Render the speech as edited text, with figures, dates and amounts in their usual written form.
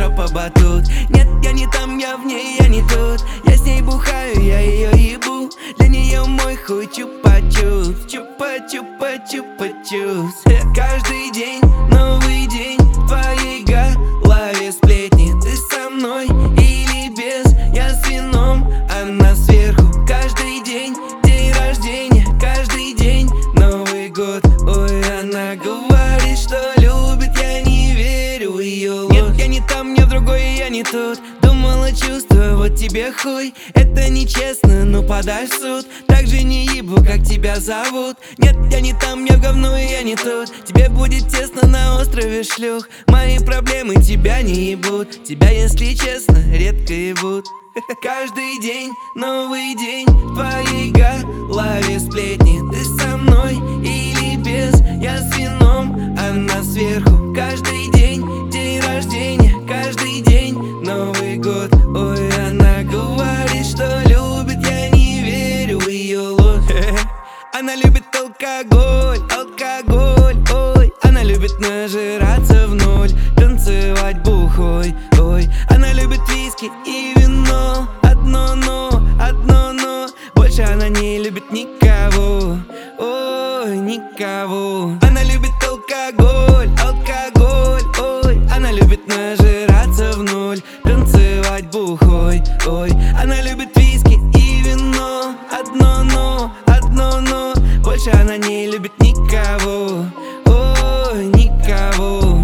все по батут. Нет, я не там, я в ней, я не тут. Я с ней бухаю, я ее ебу. Для нее мой хуй чупа-чупс, чупа-чупа-чупа-чупс. Каждый день новый день в твоей голове сплетни. Ты со мной или без, я с вином, она сверху. Каждый день день рождения, каждый день Новый год. Ой, она говорит, что любит, я не верю в ее ложь. Нет, я не там, я в другой, я не тут. Думала, чувствую, вот тебе хуй. Это нечестно, ну подай в суд. Так же не ебу, как тебя зовут. Нет, я не там, я в говно, и я не тут. Тебе будет тесно на острове шлюх. Мои проблемы тебя не ебут. Тебя, если честно, редко ебут. Каждый день новый день в твоей голове сплетни. Ты со мной или без, я с вином, она сверху. Каждый день день рождения, каждый день Новый год. Ой, она говорит, что любит, я не верю в ее ложь. Она любит алкоголь, алкоголь, ой. Она любит нажираться в ноль, танцевать бухой, ой. Она любит виски и вино. Одно но, больше она не любит никого, ой, никого. Она любит алкоголь, алкоголь, ой. Она любит нажираться в ноль, танцевать бухой, ой. Она любит виски и вино. Одно но, больше она не любит никого, ой, никого.